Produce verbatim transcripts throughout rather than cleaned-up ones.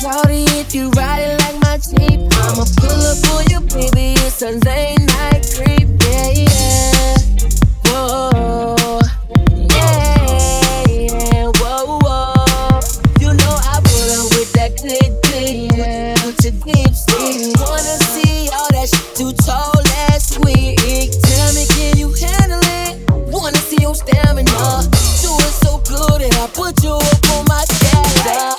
shawty, if you ride it like my Jeep, I'ma pull up for you, baby. It's a late night creep, yeah, yeah. Whoa, yeah, yeah, whoa, whoa. You know I pull up with that click, click, yeah. With your deep sea. Wanna see all that shit you told last week. Tell me, can you handle it? Wanna see your stamina. Do it so good that I put you up on my calendar.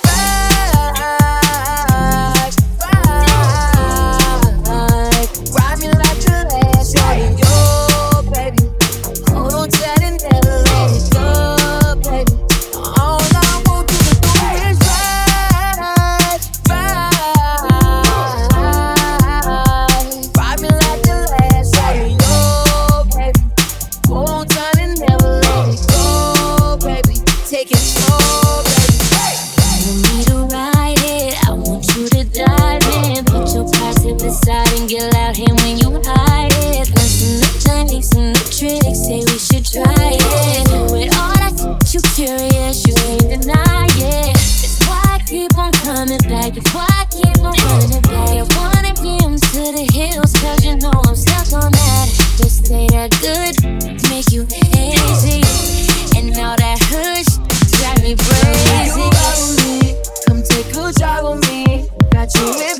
And get out here when you hide it. Learn some new techniques, some new tricks. Say we should try it. With all that shit, you curious, you can't deny it. That's why I keep on coming back. That's why I keep on running it back. I wanna get into the hills, cause you know I'm stuck on that. Just say that good, make you hazy. And all that hush, drive me crazy. Come take a drive with me. Got you in